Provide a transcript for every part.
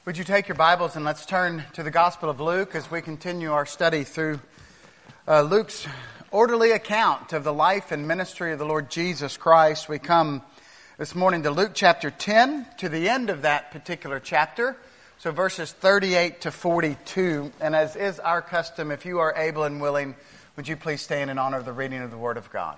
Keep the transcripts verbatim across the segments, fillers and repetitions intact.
Would you take your Bibles and let's turn to the Gospel of Luke as we continue our study through uh, Luke's orderly account of the life and ministry of the Lord Jesus Christ. We come this morning to Luke chapter ten, to the end of that particular chapter, so verses thirty-eight to forty-two. And as is our custom, if you are able and willing, would you please stand in honor of the reading of the Word of God.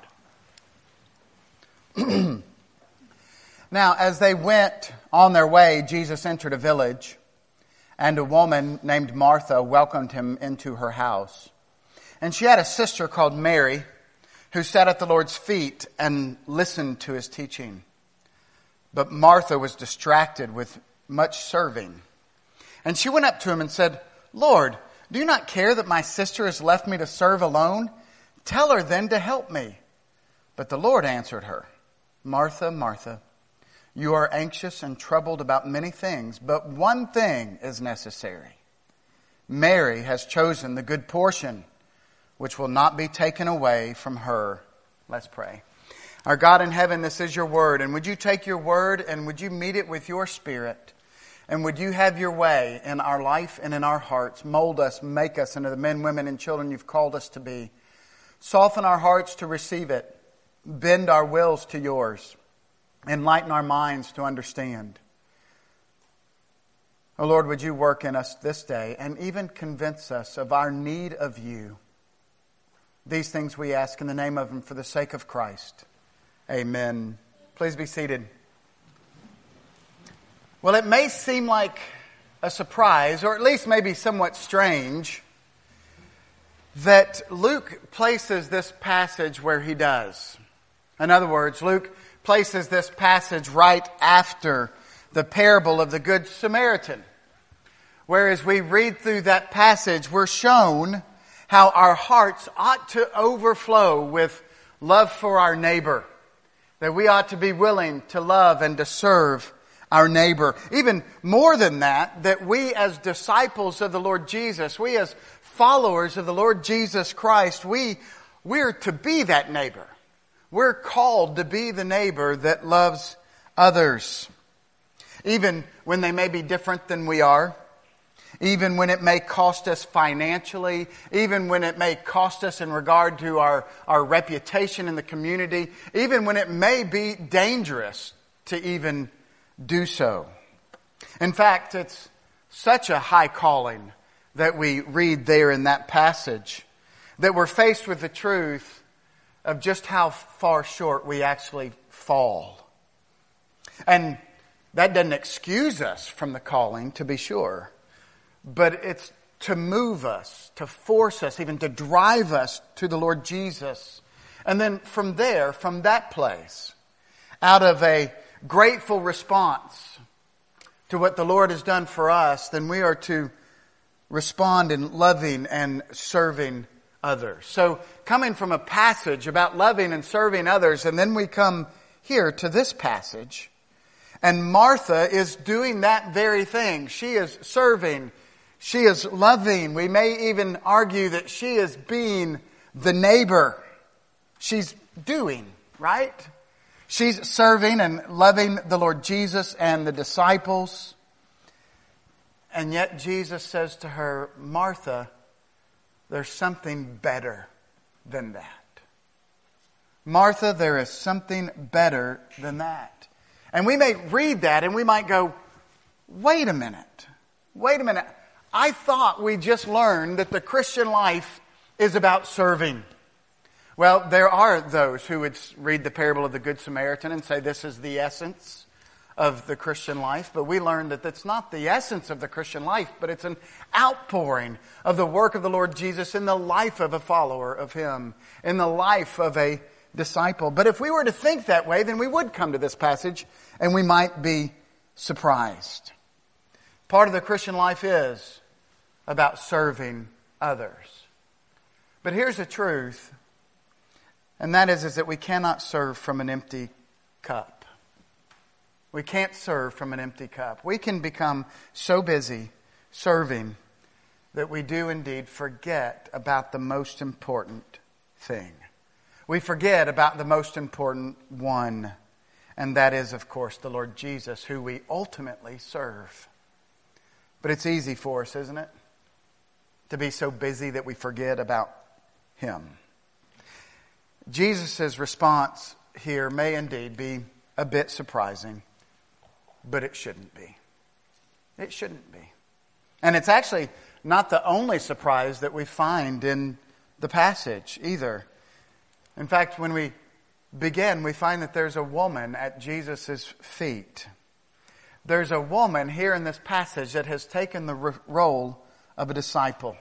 Now, as they went on their way, Jesus entered a village, and a woman named Martha welcomed him into her house. And she had a sister called Mary, who sat at the Lord's feet and listened to his teaching. But Martha was distracted with much serving. And she went up to him and said, "Lord, do you not care that my sister has left me to serve alone? Tell her then to help me." But the Lord answered her, "Martha, Martha, you are anxious and troubled about many things, but one thing is necessary. Mary has chosen the good portion, which will not be taken away from her." Let's pray. Our God in heaven, this is your word, and would you take your word and would you meet it with your spirit? And would you have your way in our life and in our hearts? Mold us, make us into the men, women, and children you've called us to be. Soften our hearts to receive it. Bend our wills to yours. Enlighten our minds to understand. Oh Lord, would you work in us this day and even convince us of our need of you. These things we ask in the name of and for the sake of Christ. Amen. Please be seated. Well, it may seem like a surprise, or at least maybe somewhat strange, that Luke places this passage where he does. In other words, Luke places this passage right after the parable of the Good Samaritan. Whereas we read through that passage, we're shown how our hearts ought to overflow with love for our neighbor. That we ought to be willing to love and to serve our neighbor. Even more than that, that we as disciples of the Lord Jesus, we as followers of the Lord Jesus Christ, we, we're to be that neighbor. We're called to be the neighbor that loves others. Even when they may be different than we are. Even when it may cost us financially. Even when it may cost us in regard to our, our reputation in the community. Even when it may be dangerous to even do so. In fact, it's such a high calling that we read there in that passage that we're faced with the truth of just how far short we actually fall. And that doesn't excuse us from the calling, to be sure. But it's to move us, to force us, even to drive us to the Lord Jesus. And then from there, from that place, out of a grateful response to what the Lord has done for us, then we are to respond in loving and serving others. So coming from a passage about loving and serving others, and then we come here to this passage, and Martha is doing that very thing. She is serving. She is loving. We may even argue that she is being the neighbor. She's doing, right? She's serving and loving the Lord Jesus and the disciples. And yet Jesus says to her, "Martha, there's something better than that. Martha, there is something better than that." And we may read that and we might go, wait a minute. Wait a minute. I thought we just learned that the Christian life is about serving. Well, there are those who would read the parable of the Good Samaritan and say this is the essence of the Christian life, but we learned that that's not the essence of the Christian life, but it's an outpouring of the work of the Lord Jesus in the life of a follower of Him, in the life of a disciple. But if we were to think that way, then we would come to this passage and we might be surprised. Part of the Christian life is about serving others. But here's the truth, and that is, is that we cannot serve from an empty cup. We can't serve from an empty cup. We can become so busy serving that we do indeed forget about the most important thing. We forget about the most important one. And that is, of course, the Lord Jesus, who we ultimately serve. But it's easy for us, isn't it? To be so busy that we forget about Him. Jesus' response here may indeed be a bit surprising, but it shouldn't be. It shouldn't be. And it's actually not the only surprise that we find in the passage either. In fact, when we begin, we find that there's a woman at Jesus' feet. There's a woman here in this passage that has taken the role of a disciple.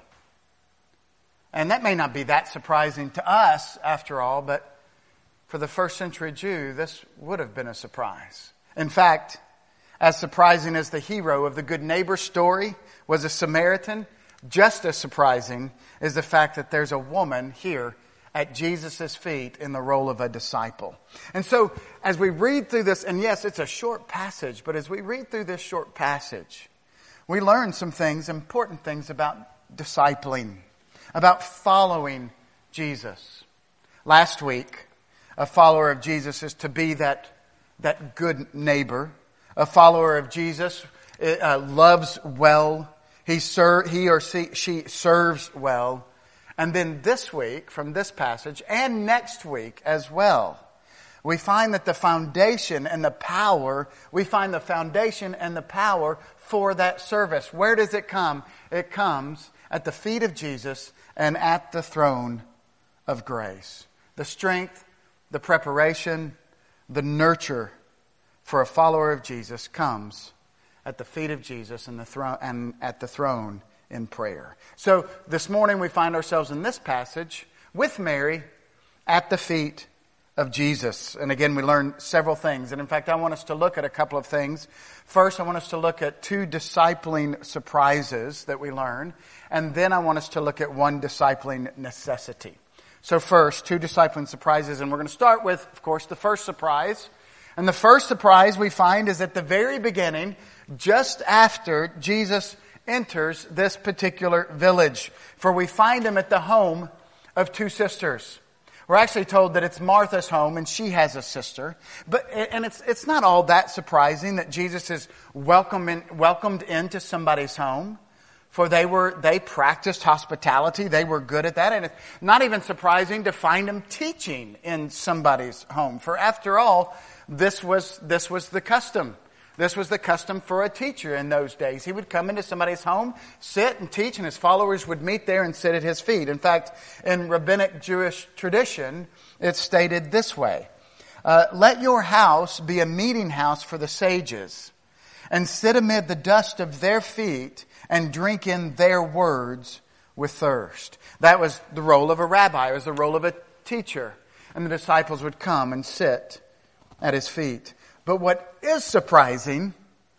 And that may not be that surprising to us, after all, but for the first century Jew, this would have been a surprise. In fact, as surprising as the hero of the Good Neighbor story was a Samaritan, just as surprising is the fact that there's a woman here at Jesus' feet in the role of a disciple. And so, as we read through this, and yes, it's a short passage, but as we read through this short passage, we learn some things, important things about discipling, about following Jesus. Last week, a follower of Jesus is to be that, that good neighbor. A follower of Jesus uh, loves well. He, ser- he or she, she serves well. And then this week, from this passage, and next week as well, we find that the foundation and the power, we find the foundation and the power for that service. Where does it come? It comes at the feet of Jesus and at the throne of grace. The strength, the preparation, the nurture for a follower of Jesus comes at the feet of Jesus and the throne and at the throne in prayer. So this morning we find ourselves in this passage with Mary at the feet of Jesus. And again, we learn several things. And in fact, I want us to look at a couple of things. First, I want us to look at two discipling surprises that we learn. And then I want us to look at one discipling necessity. So first, two discipling surprises. And we're going to start with, of course, the first surprise. And the first surprise we find is at the very beginning, just after Jesus enters this particular village. For we find him at the home of two sisters. We're actually told that it's Martha's home and she has a sister. But and it's it's not all that surprising that Jesus is welcome in, welcomed into somebody's home. For they were they practiced hospitality. They were good at that. And it's not even surprising to find him teaching in somebody's home. For after all, this was this was the custom. This was the custom for a teacher in those days. He would come into somebody's home, sit and teach, and his followers would meet there and sit at his feet. In fact, in rabbinic Jewish tradition, it's stated this way. Uh, Let your house be a meeting house for the sages, and sit amid the dust of their feet, and drink in their words with thirst. That was the role of a rabbi. It was the role of a teacher. And the disciples would come and sit at his feet. But what is surprising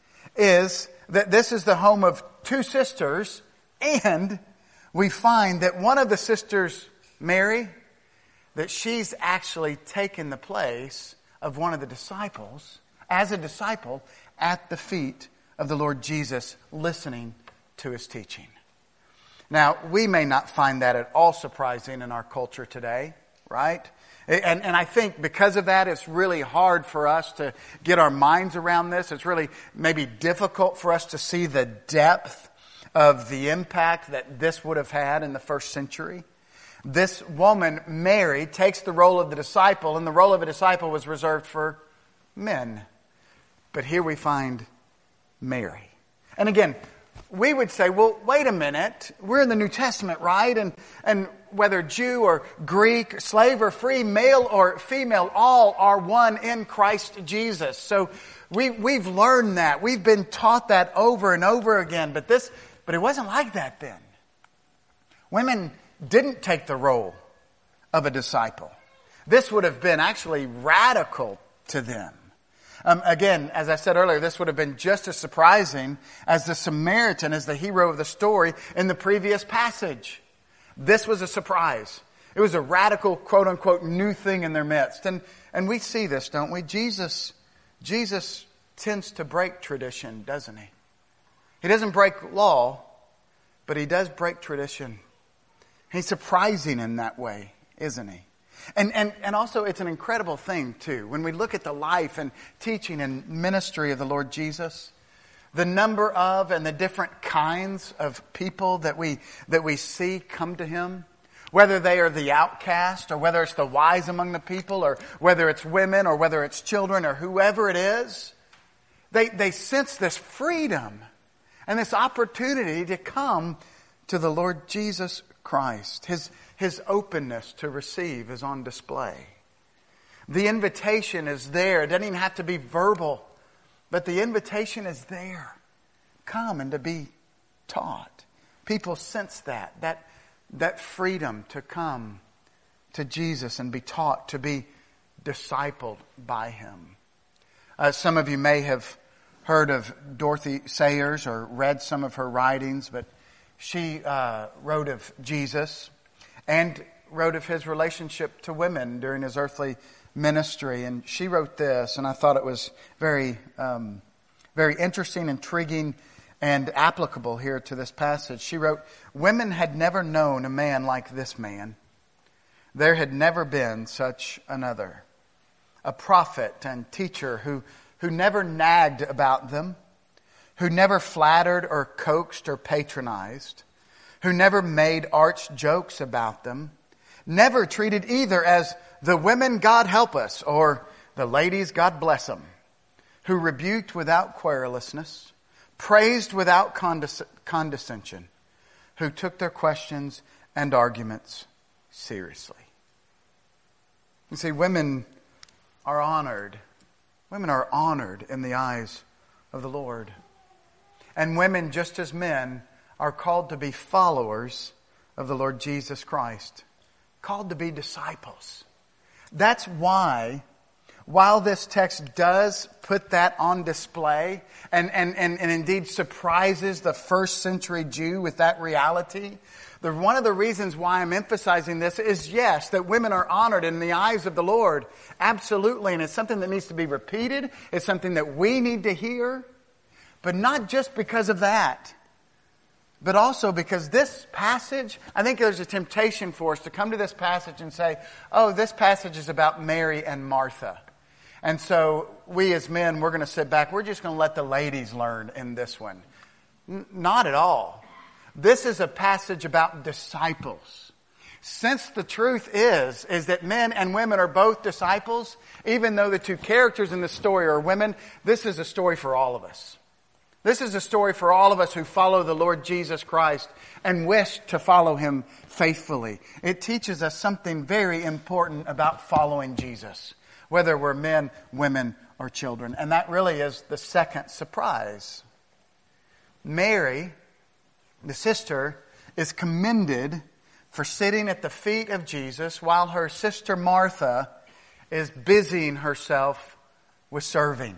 is that this is the home of two sisters, and we find that one of the sisters, Mary, that she's actually taken the place of one of the disciples, as a disciple, at the feet of the Lord Jesus, listening to his teaching. Now, we may not find that at all surprising in our culture today, right? And, and I think because of that, it's really hard for us to get our minds around this. It's really maybe difficult for us to see the depth of the impact that this would have had in the first century. This woman, Mary, takes the role of the disciple, and the role of a disciple was reserved for men. But here we find Mary. And again, we would say, well, wait a minute. We're in the New Testament, right? And and whether Jew or Greek, slave or free, male or female, all are one in Christ Jesus. So we we've learned that. We've been taught that over and over again. But this, but it wasn't like that then. Women didn't take the role of a disciple. This would have been actually radical to them. Um, again, as I said earlier, this would have been just as surprising as the Samaritan, as the hero of the story in the previous passage. This was a surprise. It was a radical, quote-unquote, new thing in their midst. And and we see this, don't we? Jesus, Jesus tends to break tradition, doesn't he? He doesn't break law, but he does break tradition. He's surprising in that way, isn't he? And, and and also it's an incredible thing too. When we look at the life and teaching and ministry of the Lord Jesus, the number of and the different kinds of people that we that we see come to Him, whether they are the outcast or whether it's the wise among the people or whether it's women or whether it's children or whoever it is, they, they sense this freedom and this opportunity to come to the Lord Jesus Christ. His, his openness to receive is on display. The invitation is there. It doesn't even have to be verbal. But the invitation is there. Come and to be taught. People sense that, that, that freedom to come to Jesus and be taught, to be discipled by Him. Uh, some of you may have heard of Dorothy Sayers or read some of her writings, but she uh, wrote of Jesus and wrote of His relationship to women during His earthly ministry, and she wrote this, and I thought it was very, um, very interesting, intriguing, and applicable here to this passage. She wrote, "Women had never known a man like this man. There had never been such another. A prophet and teacher who, who never nagged about them, who never flattered or coaxed or patronized, who never made arch jokes about them, never treated either as the women God help us or the ladies God bless them, who rebuked without querulousness, praised without condes- condescension, who took their questions and arguments seriously." You see, women are honored. Women are honored in the eyes of the Lord. And women, just as men, are called to be followers of the Lord Jesus Christ. Called to be disciples. That's why, while this text does put that on display and, and, and, and indeed surprises the first century Jew with that reality, the, one of the reasons why I'm emphasizing this is, yes, that women are honored in the eyes of the Lord. Absolutely. And it's something that needs to be repeated. It's something that we need to hear. But not just because of that. But also because this passage, I think there's a temptation for us to come to this passage and say, oh, this passage is about Mary and Martha. And so we as men, we're going to sit back. We're just going to let the ladies learn in this one. N- not at all. This is a passage about disciples. Since the truth is, is that men and women are both disciples, even though the two characters in the story are women, this is a story for all of us. This is a story for all of us who follow the Lord Jesus Christ and wish to follow Him faithfully. It teaches us something very important about following Jesus, whether we're men, women, or children. And that really is the second surprise. Mary, the sister, is commended for sitting at the feet of Jesus while her sister Martha is busying herself with serving.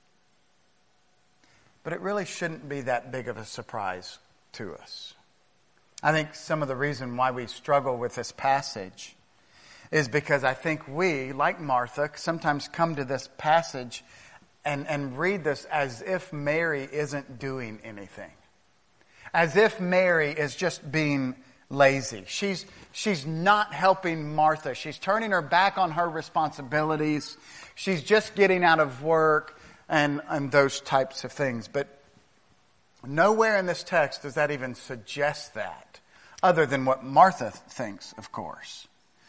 But it really shouldn't be that big of a surprise to us. I think some of the reason why we struggle with this passage is because I think we, like Martha, sometimes come to this passage and, and read this as if Mary isn't doing anything. As if Mary is just being lazy. She's, she's not helping Martha. She's turning her back on her responsibilities. She's just getting out of work. And, and those types of things. But nowhere in this text does that even suggest that, other than what Martha thinks, of course.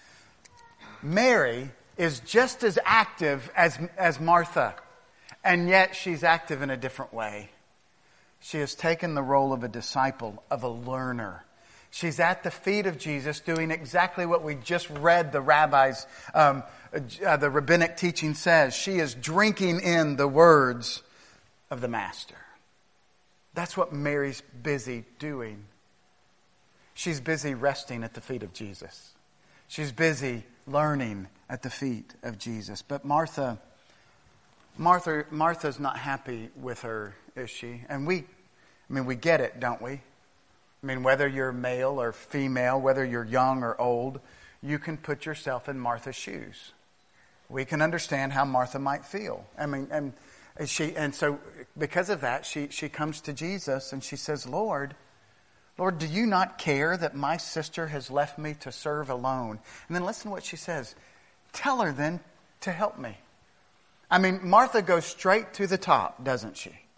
Mary is just as active as, as Martha, and yet she's active in a different way. She has taken the role of a disciple, of a learner. She's at the feet of Jesus doing exactly what we just read the rabbis, um, uh, the rabbinic teaching says. She is drinking in the words of the Master. That's what Mary's busy doing. She's busy resting at the feet of Jesus. She's busy learning at the feet of Jesus. But Martha, Martha, Martha's not happy with her, is she? And we, I mean, we get it, don't we? I mean, whether you're male or female, whether you're young or old, you can put yourself in Martha's shoes. We can understand how Martha might feel. I mean, and she, and so because of that, she, she comes to Jesus and she says, Lord, Lord, do you not care that my sister has left me to serve alone? And then listen to what she says. Tell her then to help me. I mean, Martha goes straight to the top, doesn't she?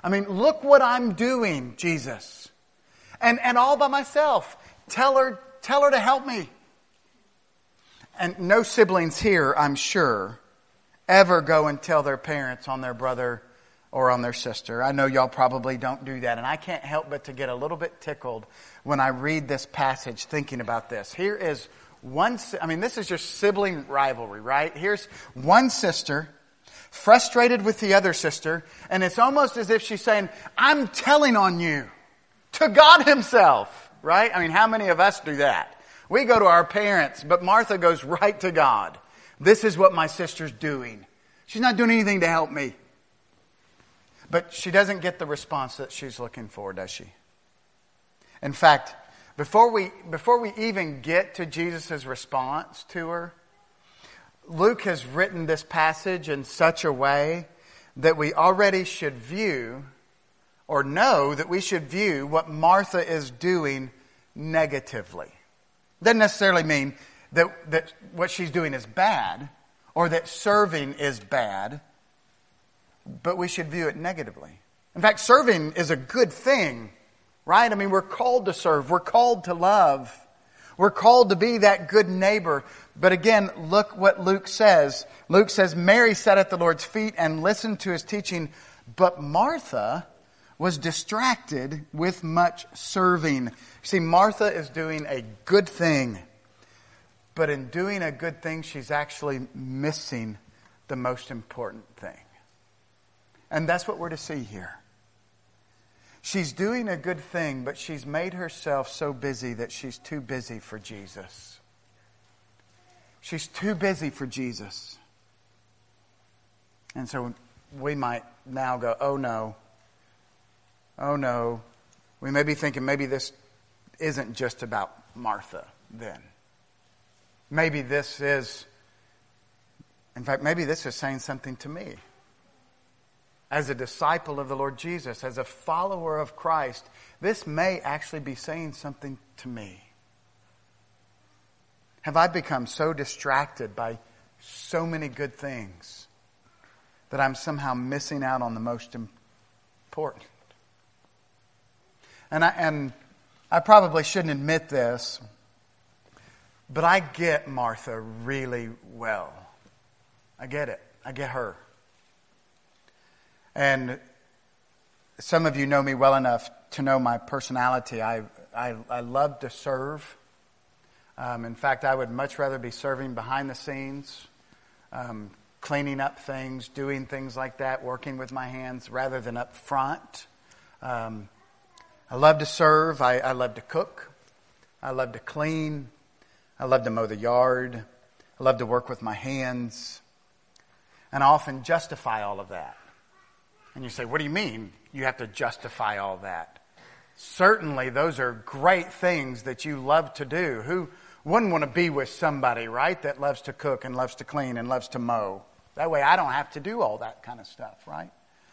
I mean, look what I'm doing, Jesus. And and all by myself. Tell her, tell her to help me. And no siblings here, I'm sure, ever go and tell their parents on their brother or on their sister. I know y'all probably don't do that. And I can't help but to get a little bit tickled when I read this passage thinking about this. Here is one, I mean, this is just sibling rivalry, right? Here's one sister frustrated with the other sister. And it's almost as if she's saying, I'm telling on you to God himself, right? I mean, how many of us do that? We go to our parents, but Martha goes right to God. This is what my sister's doing. She's not doing anything to help me. But she doesn't get the response that she's looking for, does she? In fact, before we before we even get to Jesus' response to her, Luke has written this passage in such a way that we already should view or know that we should view what Martha is doing negatively. Doesn't necessarily mean that, that what she's doing is bad or that serving is bad, but we should view it negatively. In fact, serving is a good thing, right? I mean, we're called to serve. We're called to love. We're called to be that good neighbor. But again, look what Luke says. Luke says, Mary sat at the Lord's feet and listened to his teaching, but Martha was distracted with much serving. See, Martha is doing a good thing. But in doing a good thing, she's actually missing the most important thing. And that's what we're to see here. She's doing a good thing, but she's made herself so busy that she's too busy for Jesus. She's too busy for Jesus. And so we might now go, oh no, oh no. We may be thinking maybe this isn't just about Martha then. Maybe this is, in fact, maybe this is saying something to me. As a disciple of the Lord Jesus, as a follower of Christ, this may actually be saying something to me. Have I become so distracted by so many good things that I'm somehow missing out on the most important? And I, and I probably shouldn't admit this, but I get Martha really well. I get it. I get her. And some of you know me well enough to know my personality. I I, I love to serve. Um, in fact, I would much rather be serving behind the scenes, um, cleaning up things, doing things like that, working with my hands, rather than up front. Um, I love to serve. I, I love to cook. I love to clean. I love to mow the yard. I love to work with my hands. And I often justify all of that. And you say, what do you mean you have to justify all that? Certainly, those are great things that you love to do. Who wouldn't want to be with somebody, right, that loves to cook and loves to clean and loves to mow? That way I don't have to do all that kind of stuff, right?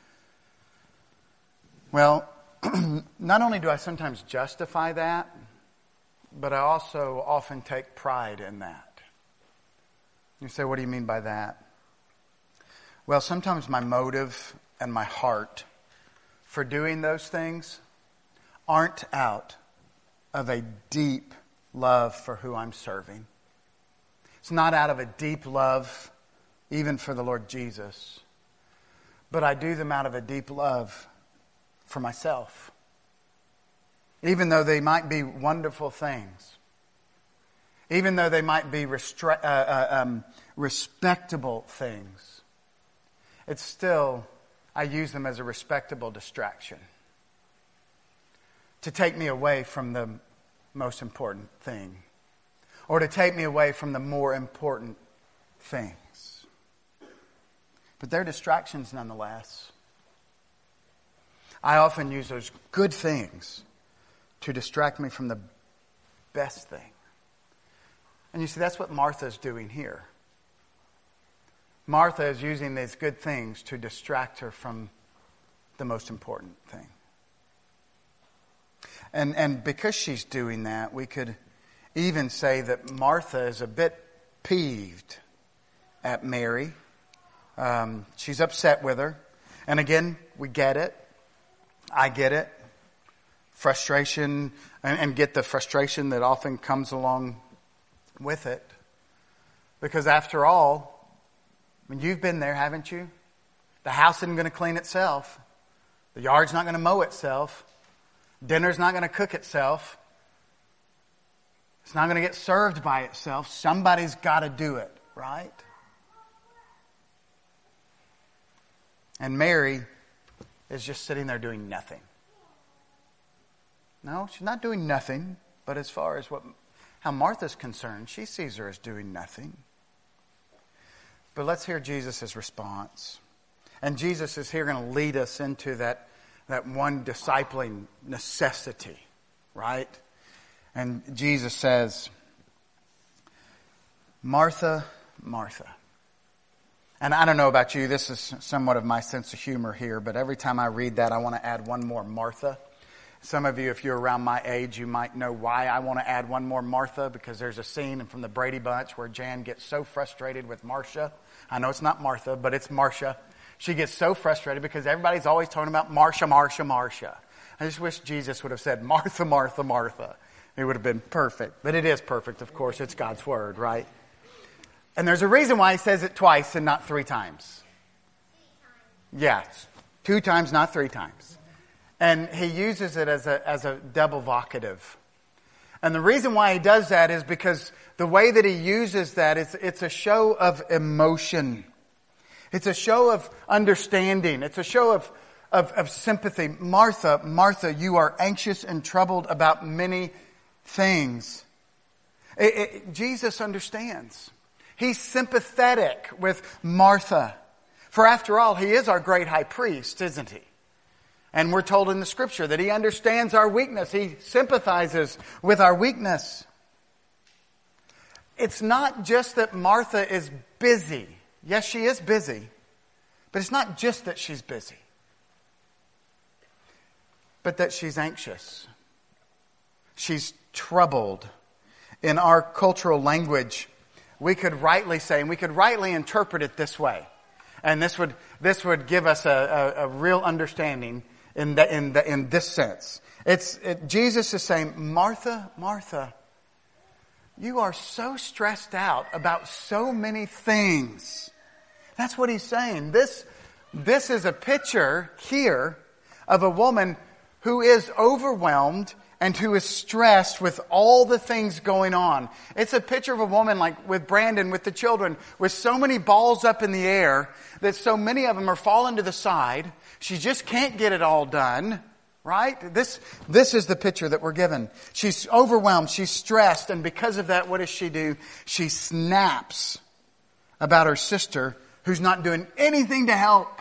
Well, not only do I sometimes justify that, but I also often take pride in that. You say, what do you mean by that? Well, sometimes my motive and my heart for doing those things aren't out of a deep love for who I'm serving. It's not out of a deep love even for the Lord Jesus. But I do them out of a deep love for myself. Even though they might be wonderful things. Even though they might be restre- uh, uh, um, respectable things. It's still, I use them as a respectable distraction. To take me away from the most important thing. Or to take me away from the more important things. But they're distractions nonetheless. I often use those good things to distract me from the best thing. And you see, that's what Martha's doing here. Martha is using these good things to distract her from the most important thing. And and because she's doing that, we could even say that Martha is a bit peeved at Mary. Um, she's upset with her. And again, we get it. I get it. Frustration, and, and get the frustration that often comes along with it. Because after all, I mean, you've been there, haven't you? The house isn't going to clean itself. The yard's not going to mow itself. Dinner's not going to cook itself. It's not going to get served by itself. Somebody's got to do it, right? And Mary is just sitting there doing nothing. No, she's not doing nothing. But as far as what, how Martha's concerned, she sees her as doing nothing. But let's hear Jesus' response. And Jesus is here going to lead us into that, that one discipling necessity, right? And Jesus says, Martha, Martha. And I don't know about you, this is somewhat of my sense of humor here, but every time I read that, I want to add one more Martha. Some of you, if you're around my age, you might know why I want to add one more Martha, because there's a scene from the Brady Bunch where Jan gets so frustrated with Marcia. I know it's not Martha, but it's Marcia. She gets so frustrated because everybody's always talking about Marcia, Marcia, Marcia. I just wish Jesus would have said, Martha, Martha, Martha. It would have been perfect. But it is perfect, of course. It's God's Word, right? And there's a reason why He says it twice and not three times. Yeah, two times, not three times. And He uses it as a, as a double vocative. And the reason why He does that is because the way that He uses that is it's a show of emotion. It's a show of understanding. It's a show of, of, of sympathy. Martha, Martha, you are anxious and troubled about many things. It, it, Jesus understands. He's sympathetic with Martha. For after all, He is our great high priest, isn't He? And we're told in the Scripture that He understands our weakness. He sympathizes with our weakness. It's not just that Martha is busy. Yes, she is busy. But it's not just that she's busy. But that she's anxious. She's troubled. In our cultural language, we could rightly say, and we could rightly interpret it this way. And this would this would give us a, a, a real understanding in the, in the, in this sense. It's it, Jesus is saying, Martha, Martha, you are so stressed out about so many things. That's what He's saying. This, this is a picture here of a woman who is overwhelmed and who is stressed with all the things going on. It's a picture of a woman like with Brandon, with the children, with so many balls up in the air that so many of them are falling to the side. She just can't get it all done. Right? This, this is the picture that we're given. She's overwhelmed. She's stressed. And because of that, what does she do? She snaps about her sister who's not doing anything to help.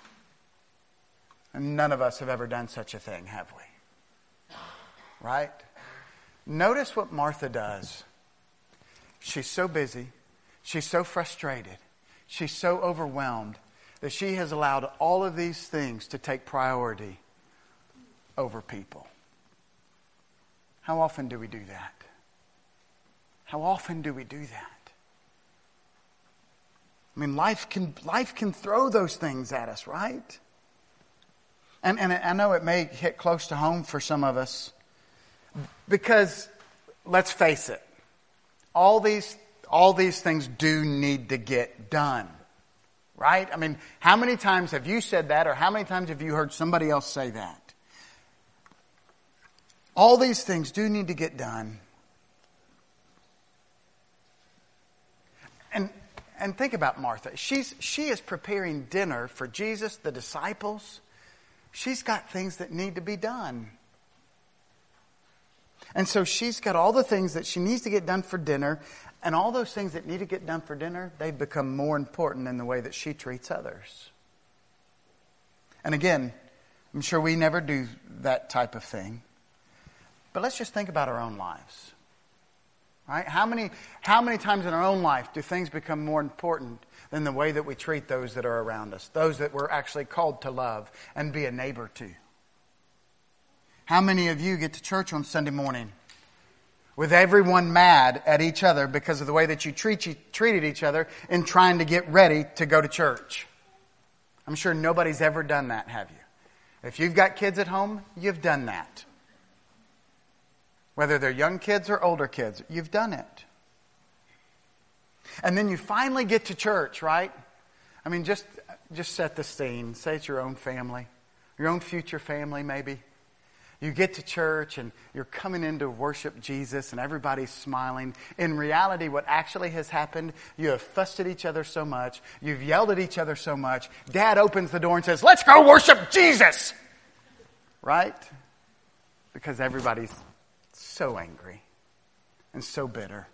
And none of us have ever done such a thing, have we? Right? Notice what Martha does. She's so busy. She's so frustrated. She's so overwhelmed that she has allowed all of these things to take priority over people. How often do we do that? How often do we do that? I mean, life can life can throw those things at us, right? And and I know it may hit close to home for some of us, because let's face it, all these all these things do need to get done. Right? I mean, how many times have you said that, or how many times have you heard somebody else say that? All these things do need to get done. And and think about Martha. She's she is preparing dinner for Jesus, the disciples. She's got things that need to be done. And so she's got all the things that she needs to get done for dinner, and all those things that need to get done for dinner, they've become more important in the way that she treats others. And again, I'm sure we never do that type of thing. But let's just think about our own lives. Right? How many, how many times in our own life do things become more important than the way that we treat those that are around us, those that we're actually called to love and be a neighbor to? How many of you get to church on Sunday morning with everyone mad at each other because of the way that you treat, treated each other in trying to get ready to go to church? I'm sure nobody's ever done that, have you? If you've got kids at home, you've done that. Whether they're young kids or older kids, you've done it. And then you finally get to church, right? I mean, just, just set the scene. Say it's your own family, your own future family maybe. You get to church and you're coming in to worship Jesus and everybody's smiling. In reality, what actually has happened, you have fussed at each other so much. You've yelled at each other so much. Dad opens the door and says, "Let's go worship Jesus." Right? Because everybody's so angry and so bitter.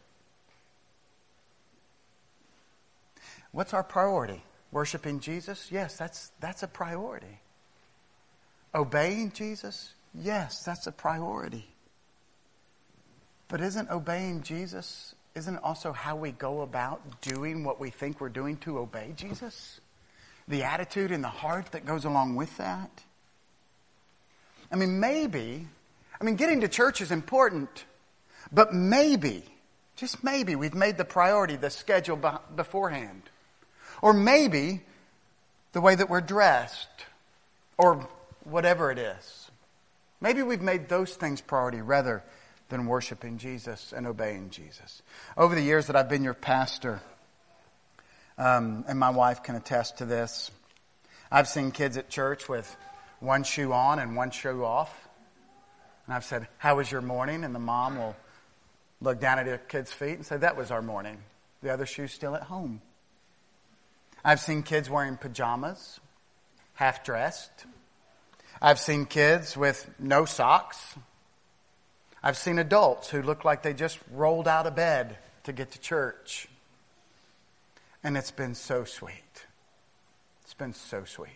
What's our priority? Worshiping Jesus? Yes, that's, that's a priority. Obeying Jesus? Yes, that's a priority. But isn't obeying Jesus, isn't it also how we go about doing what we think we're doing to obey Jesus? The attitude and the heart that goes along with that? I mean, maybe, I mean, getting to church is important, but maybe, just maybe, we've made the priority the schedule beforehand. Or maybe the way that we're dressed, or whatever it is. Maybe we've made those things priority rather than worshiping Jesus and obeying Jesus. Over the years that I've been your pastor, um, and my wife can attest to this, I've seen kids at church with one shoe on and one shoe off. And I've said, "How was your morning?" And the mom will look down at her kid's feet and say, "That was our morning. The other shoe's still at home." I've seen kids wearing pajamas, half dressed. I've seen kids with no socks. I've seen adults who look like they just rolled out of bed to get to church. And it's been so sweet. It's been so sweet.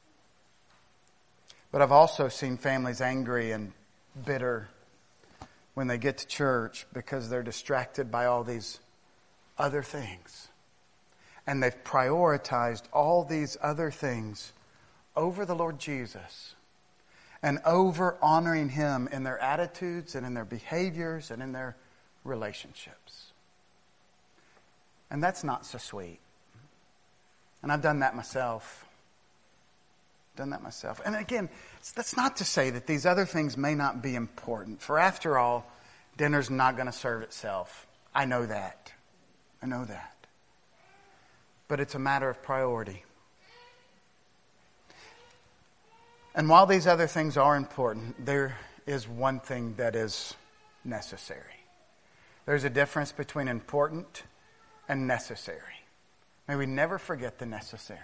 But I've also seen families angry and bitter when they get to church because they're distracted by all these other things. And they've prioritized all these other things over the Lord Jesus. And over honoring Him in their attitudes and in their behaviors and in their relationships. And that's not so sweet. And I've done that myself. Done that myself. And again, that's not to say that these other things may not be important. For after all, dinner's not going to serve itself. I know that. I know that. But it's a matter of priority. And while these other things are important, there is one thing that is necessary. There's a difference between important and necessary. May we never forget the necessary.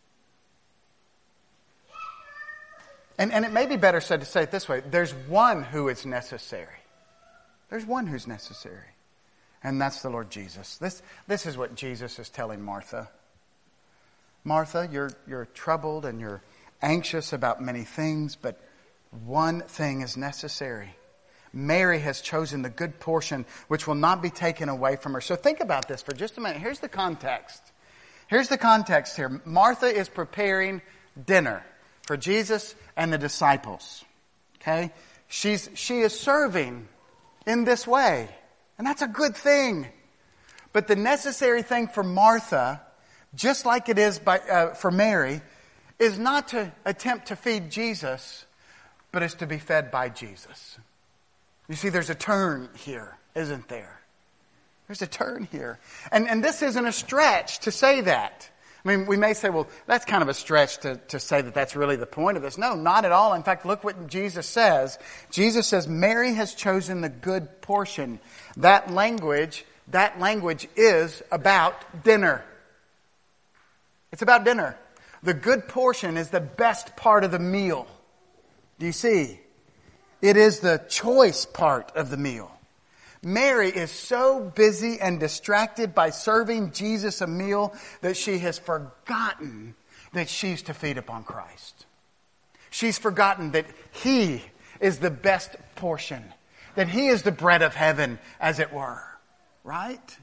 And, and it may be better said to say it this way. There's one who is necessary. There's one who's necessary. And that's the Lord Jesus. This, this is what Jesus is telling Martha. Martha, you're, you're troubled and you're anxious about many things, but one thing is necessary. Mary has chosen the good portion which will not be taken away from her. So think about this for just a minute. Here's the context. Here's the context here. Martha is preparing dinner for Jesus and the disciples. Okay? She's, she is serving in this way. And that's a good thing. But the necessary thing for Martha, just like it is by, uh, for Mary, is not to attempt to feed Jesus, but is to be fed by Jesus. You see, there's a turn here, isn't there? There's a turn here. And, and this isn't a stretch to say that. I mean, we may say, well, that's kind of a stretch to, to say that that's really the point of this. No, not at all. In fact, look what Jesus says. Jesus says, Mary has chosen the good portion. That language, that language is about dinner. It's about dinner. The good portion is the best part of the meal. Do you see? It is the choice part of the meal. Mary is so busy and distracted by serving Jesus a meal that she has forgotten that she's to feed upon Christ. She's forgotten that He is the best portion. That He is the bread of heaven, as it were. Right?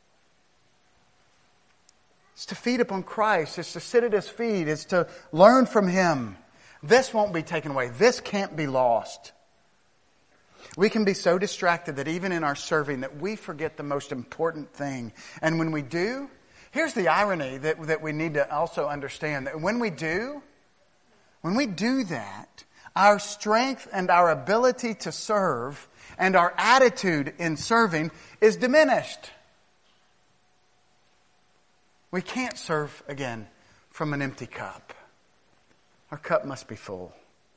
It's to feed upon Christ. It's to sit at His feet. It's to learn from Him. This won't be taken away. This can't be lost. We can be so distracted that even in our serving that we forget the most important thing. And when we do, here's the irony that, that we need to also understand. That when we do, when we do that, our strength and our ability to serve and our attitude in serving is diminished. We can't serve again from an empty cup. Our cup must be full.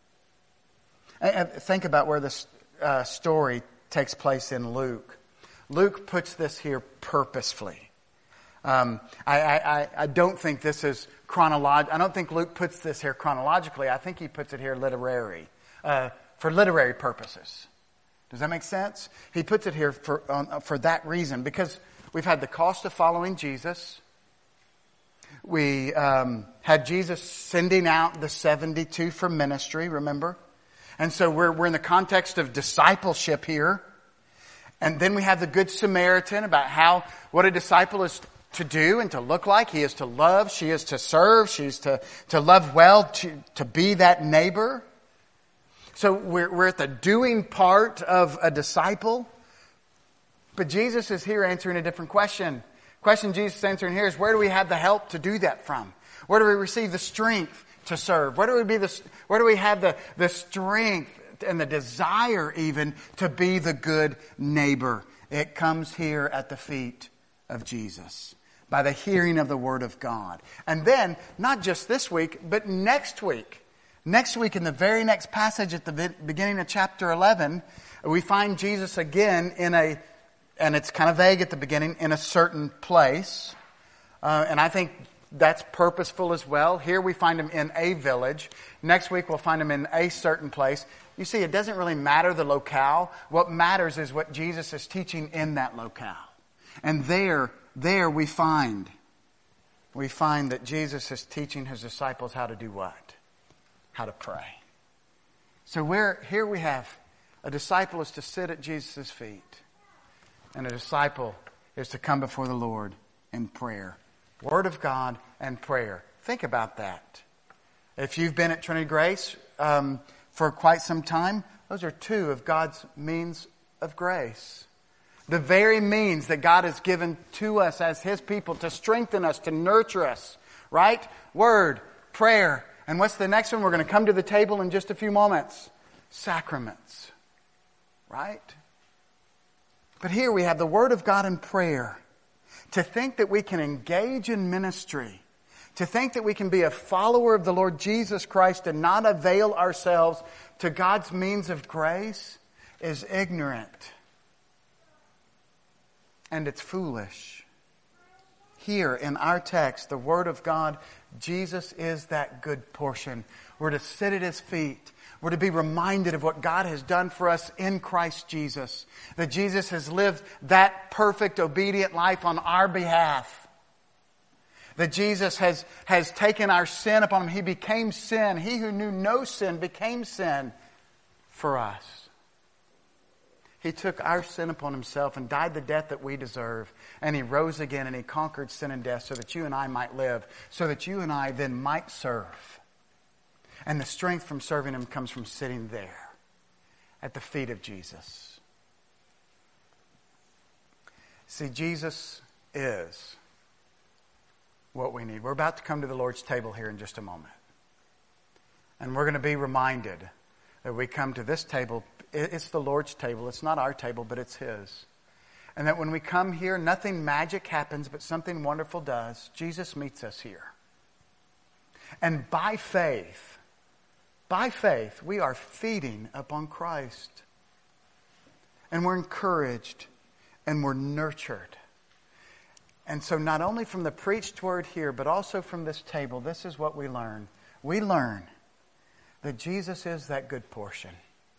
And think about where this uh, story takes place in Luke. Luke puts this here purposefully. Um, I, I, I don't think this is chronological. I don't think Luke puts this here chronologically. I think he puts it here literary, uh, for literary purposes. Does that make sense? He puts it here for um, for that reason, because we've had the cost of following Jesus. We um, had Jesus sending out the seventy-two for ministry, remember? And so we're we're in the context of discipleship here. And then we have the Good Samaritan, about how, what a disciple is to do and to look like. He is to love, she is to serve, she's to, to love well, to, to be that neighbor. So we're, we're at the doing part of a disciple. But Jesus is here answering a different question. The question Jesus is answering here is, where do we have the help to do that from? Where do we receive the strength to serve? Where do we be the, where do we have the, the strength and the desire even to be the good neighbor? It comes here at the feet of Jesus, by the hearing of the Word of God. And then, not just this week, but next week. Next week, in the very next passage at the beginning of chapter eleven, we find Jesus again in a, and it's kind of vague at the beginning, in a certain place. Uh, and I think that's purposeful as well. Here we find him in a village. Next week we'll find him in a certain place. You see, it doesn't really matter the locale. What matters is what Jesus is teaching in that locale. And there, there we find, we find that Jesus is teaching his disciples how to do what? How to pray. So we're, here we have a disciple is to sit at Jesus' feet. And a disciple is to come before the Lord in prayer. Word of God and prayer. Think about that. If you've been at Trinity Grace um, for quite some time, those are two of God's means of grace. The very means that God has given to us as His people to strengthen us, to nurture us. Right? Word, prayer. And what's the next one? We're going to come to the table in just a few moments. Sacraments. Right? But here we have the Word of God and prayer. To think that we can engage in ministry, to think that we can be a follower of the Lord Jesus Christ and not avail ourselves to God's means of grace, is ignorant. And it's foolish. Here in our text, the Word of God, Jesus is that good portion. We're to sit at His feet. We're to be reminded of what God has done for us in Christ Jesus. That Jesus has lived that perfect, obedient life on our behalf. That Jesus has, has taken our sin upon Him. He became sin. He who knew no sin became sin for us. He took our sin upon Himself and died the death that we deserve. And He rose again and He conquered sin and death so that you and I might live. So that you and I then might serve. And the strength from serving Him comes from sitting there at the feet of Jesus. See, Jesus is what we need. We're about to come to the Lord's table here in just a moment. And we're going to be reminded that we come to this table. It's the Lord's table. It's not our table, but it's His. And that when we come here, nothing magic happens, but something wonderful does. Jesus meets us here. And by faith, By faith, we are feeding upon Christ. And we're encouraged and we're nurtured. And so not only from the preached word here, but also from this table, this is what we learn. We learn that Jesus is that good portion.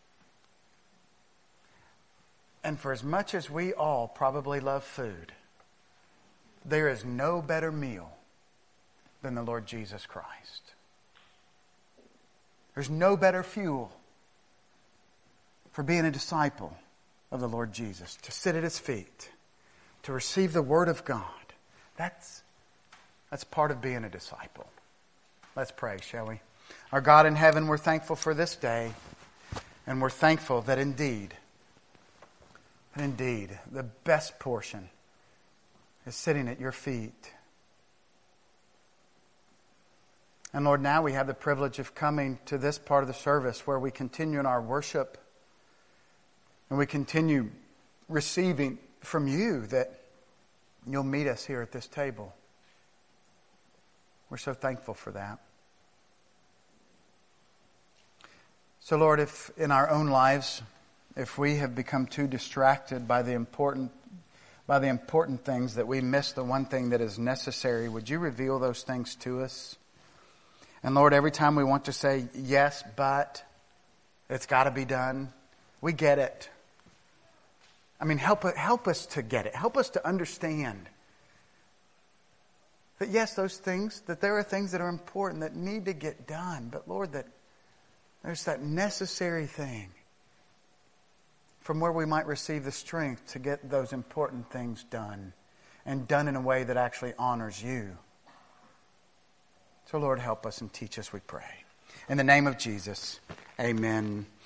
And for as much as we all probably love food, there is no better meal than the Lord Jesus Christ. There's no better fuel for being a disciple of the Lord Jesus. To sit at His feet. To receive the Word of God. That's, that's part of being a disciple. Let's pray, shall we? Our God in heaven, we're thankful for this day. And we're thankful that indeed, that indeed, the best portion is sitting at Your feet. And Lord, now we have the privilege of coming to this part of the service where we continue in our worship and we continue receiving from you that you'll meet us here at this table. We're so thankful for that. So Lord, if in our own lives, if we have become too distracted by the important by the important things that we miss the one thing that is necessary, would you reveal those things to us? And Lord, every time we want to say, yes, but it's got to be done, we get it. I mean, help, help us to get it. Help us to understand that yes, those things, that there are things that are important that need to get done. But Lord, that there's that necessary thing from where we might receive the strength to get those important things done, and done in a way that actually honors you. So Lord, help us and teach us, we pray. In the name of Jesus, amen.